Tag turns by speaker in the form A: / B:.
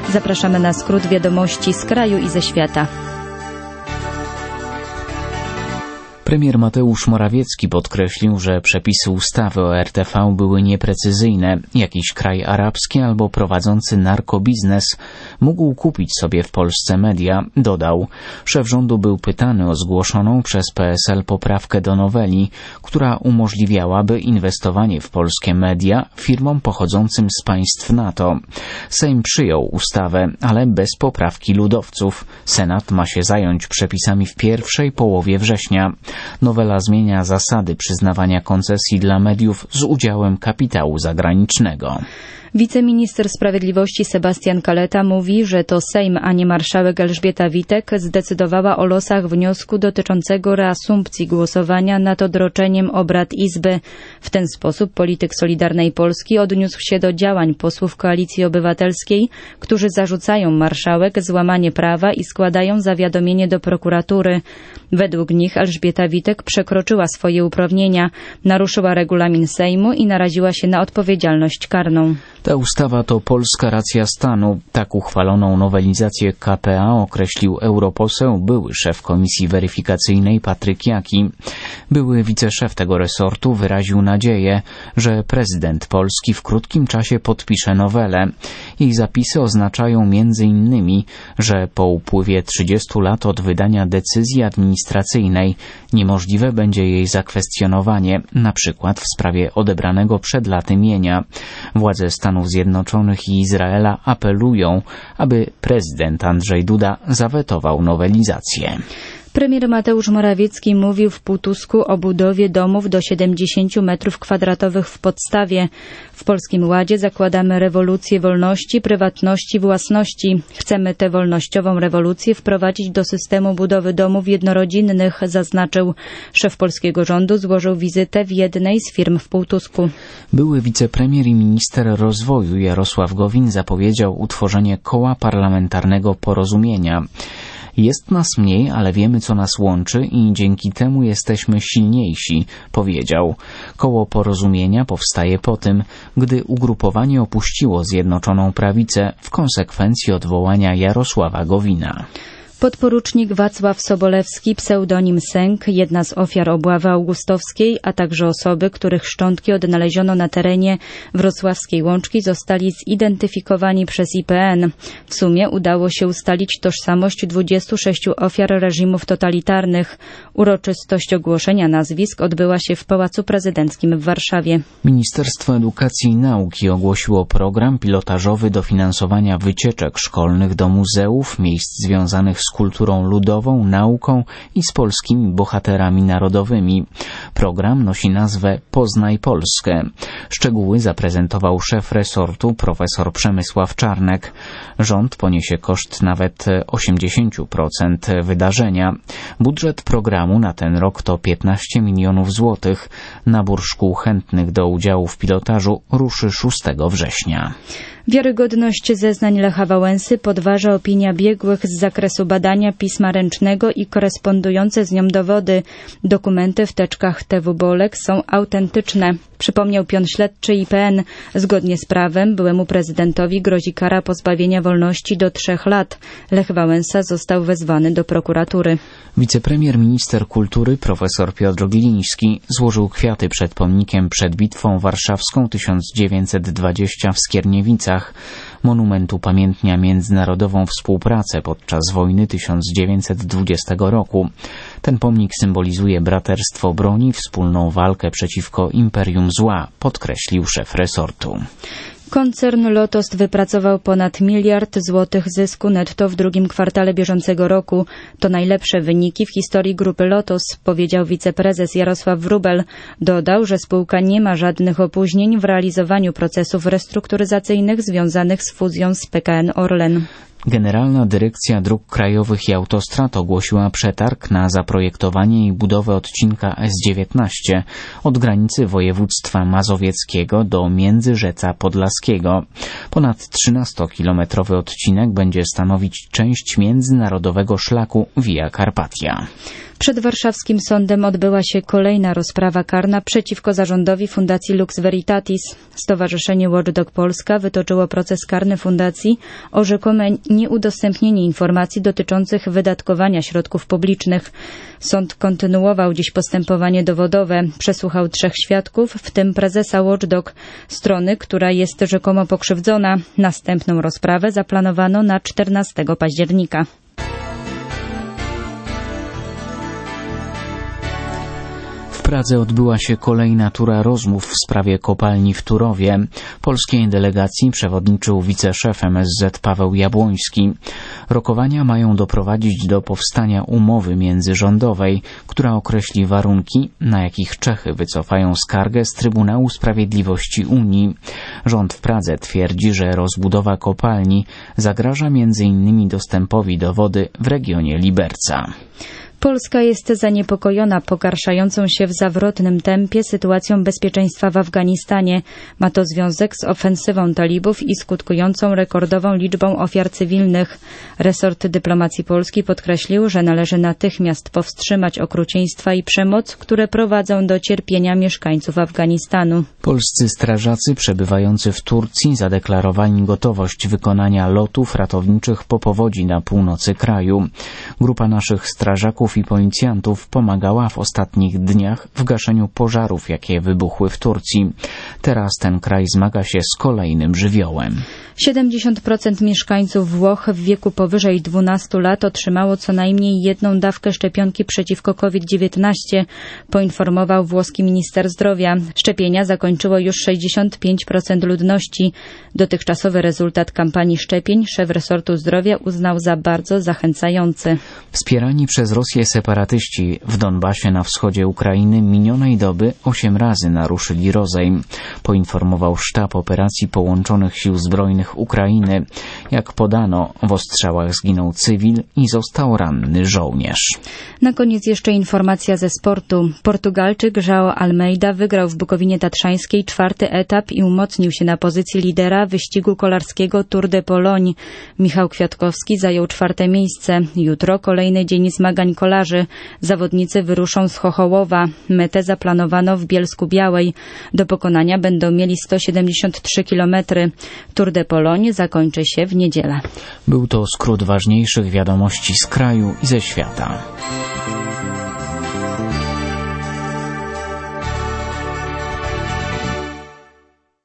A: Zapraszamy na skrót wiadomości z kraju i ze świata.
B: Premier Mateusz Morawiecki podkreślił, że przepisy ustawy o RTV były nieprecyzyjny. Jakiś kraj arabski albo prowadzący narkobiznes mógł kupić sobie w Polsce media, dodał. Szef rządu był pytany o zgłoszoną przez PSL poprawkę do noweli, która umożliwiałaby inwestowanie w polskie media firmom pochodzącym z państw NATO. Sejm przyjął ustawę, ale bez poprawki ludowców. Senat ma się zająć przepisami w pierwszej połowie września. Nowela zmienia zasady przyznawania koncesji dla mediów z udziałem kapitału zagranicznego.
A: Wiceminister Sprawiedliwości Sebastian Kaleta mówi, że to Sejm, a nie marszałek Elżbieta Witek zdecydowała o losach wniosku dotyczącego reasumpcji głosowania nad odroczeniem obrad Izby. W ten sposób polityk Solidarnej Polski odniósł się do działań posłów Koalicji Obywatelskiej, którzy zarzucają marszałek złamanie prawa i składają zawiadomienie do prokuratury. Według nich Elżbieta Witek przekroczyła swoje uprawnienia, naruszyła regulamin Sejmu i naraziła się na odpowiedzialność karną.
B: Ta ustawa to polska racja stanu. Tak uchwaloną nowelizację k.p.a. określił europoseł, były szef Komisji Weryfikacyjnej Patryk Jaki. Były wiceszef tego resortu wyraził nadzieję, że prezydent Polski w krótkim czasie podpisze nowelę. Jej zapisy oznaczają m.in., że po upływie 30 lat od wydania decyzji administracyjnej niemożliwe będzie jej zakwestionowanie, np. w sprawie odebranego przed laty mienia. Władze Stanów Zjednoczonych i Izraela apelują, aby prezydent Andrzej Duda zawetował nowelizację.
A: Premier Mateusz Morawiecki mówił w Półtusku o budowie domów do 70 m2 w Podstawie. W Polskim Ładzie zakładamy rewolucję wolności, prywatności, własności. Chcemy tę wolnościową rewolucję wprowadzić do systemu budowy domów jednorodzinnych, zaznaczył. Szef polskiego rządu złożył wizytę w jednej z firm w Półtusku.
B: Były wicepremier i minister rozwoju Jarosław Gowin zapowiedział utworzenie koła parlamentarnego Porozumienia. Jest nas mniej, ale wiemy, co nas łączy i dzięki temu jesteśmy silniejsi, powiedział. Koło Porozumienia powstaje po tym, gdy ugrupowanie opuściło Zjednoczoną Prawicę w konsekwencji odwołania Jarosława Gowina.
A: Podporucznik Wacław Sobolewski, pseudonim Sęk, jedna z ofiar obławy augustowskiej, a także osoby, których szczątki odnaleziono na terenie wrocławskiej Łączki, zostali zidentyfikowani przez IPN. W sumie udało się ustalić tożsamość 26 ofiar reżimów totalitarnych. Uroczystość ogłoszenia nazwisk odbyła się w Pałacu Prezydenckim w Warszawie.
B: Ministerstwo Edukacji i Nauki ogłosiło program pilotażowy dofinansowania wycieczek szkolnych do muzeów, miejsc związanych z kulturą ludową, nauką i z polskimi bohaterami narodowymi. Program nosi nazwę Poznaj Polskę. Szczegóły zaprezentował szef resortu profesor Przemysław Czarnek. Rząd poniesie koszt nawet 80% wydarzenia. Budżet programu na ten rok to 15 milionów złotych. Nabór szkół chętnych do udziału w pilotażu ruszy 6 września.
A: Wiarygodność zeznań Lecha Wałęsy podważa opinia biegłych z zakresu badania pisma ręcznego i korespondujące z nią dowody. Dokumenty w teczkach TW Bolek są autentyczne. Przypomniał pion śledczy IPN. Zgodnie z prawem byłemu prezydentowi grozi kara pozbawienia wolności do 3 lat. Lech Wałęsa został wezwany do prokuratury.
B: Wicepremier minister kultury profesor Piotr Gliński złożył kwiaty przed pomnikiem przed Bitwą Warszawską 1920 w Skierniewicach. Monument upamiętnia międzynarodową współpracę podczas wojny 1920 roku. Ten pomnik symbolizuje braterstwo broni, wspólną walkę przeciwko imperium zła, podkreślił szef resortu.
A: Koncern Lotos wypracował ponad 1 miliard złotych zysku netto w drugim kwartale bieżącego roku. To najlepsze wyniki w historii grupy Lotos, powiedział wiceprezes Jarosław Wróbel. Dodał, że spółka nie ma żadnych opóźnień w realizowaniu procesów restrukturyzacyjnych związanych z fuzją z PKN Orlen.
B: Generalna Dyrekcja Dróg Krajowych i Autostrad ogłosiła przetarg na zaprojektowanie i budowę odcinka S19 od granicy województwa mazowieckiego do Międzyrzeca Podlaskiego. Ponad 13-kilometrowy odcinek będzie stanowić część międzynarodowego szlaku Via Carpatia.
A: Przed warszawskim sądem odbyła się kolejna rozprawa karna przeciwko zarządowi Fundacji Lux Veritatis. Stowarzyszenie Watchdog Polska wytoczyło proces karny fundacji o rzekome nieudostępnienie informacji dotyczących wydatkowania środków publicznych. Sąd kontynuował dziś postępowanie dowodowe. Przesłuchał 3 świadków, w tym prezesa Watchdog, strony, która jest rzekomo pokrzywdzona. Następną rozprawę zaplanowano na 14 października.
B: W Pradze odbyła się kolejna tura rozmów w sprawie kopalni w Turowie. Polskiej delegacji przewodniczył wiceszef MSZ Paweł Jabłoński. Rokowania mają doprowadzić do powstania umowy międzyrządowej, która określi warunki, na jakich Czechy wycofają skargę z Trybunału Sprawiedliwości Unii. Rząd w Pradze twierdzi, że rozbudowa kopalni zagraża m.in. dostępowi do wody w regionie Liberca.
A: Polska jest zaniepokojona pogarszającą się w zawrotnym tempie sytuacją bezpieczeństwa w Afganistanie. Ma to związek z ofensywą talibów i skutkującą rekordową liczbą ofiar cywilnych. Resort dyplomacji Polski podkreślił, że należy natychmiast powstrzymać okrucieństwa i przemoc, które prowadzą do cierpienia mieszkańców Afganistanu.
B: Polscy strażacy przebywający w Turcji zadeklarowali gotowość wykonania lotów ratowniczych po powodzi na północy kraju. Grupa naszych strażaków i policjantów pomagała w ostatnich dniach w gaszeniu pożarów, jakie wybuchły w Turcji. Teraz ten kraj zmaga się z kolejnym żywiołem.
A: 70% mieszkańców Włoch w wieku powyżej 12 lat otrzymało co najmniej jedną dawkę szczepionki przeciwko COVID-19, poinformował włoski minister zdrowia. Szczepienia zakończyło już 65% ludności. Dotychczasowy rezultat kampanii szczepień szef resortu zdrowia uznał za bardzo zachęcający.
B: Wspierani przez Rosję separatyści w Donbasie na wschodzie Ukrainy minionej doby 8 razy naruszyli rozejm, poinformował sztab operacji Połączonych Sił Zbrojnych Ukrainy. Jak podano, w ostrzałach zginął cywil i został ranny żołnierz.
A: Na koniec jeszcze informacja ze sportu. Portugalczyk João Almeida wygrał w Bukowinie Tatrzańskiej 4. etap i umocnił się na pozycji lidera wyścigu kolarskiego Tour de Pologne. Michał Kwiatkowski zajął 4. miejsce. Jutro kolejny dzień zmagań kolarzy. Zawodnicy wyruszą z Chochołowa. Metę zaplanowano w Bielsku-Białej. Do pokonania będą mieli 173 km. Tour de Pologne zakończy się w niedzielę.
B: Był to skrót ważniejszych wiadomości z kraju i ze świata.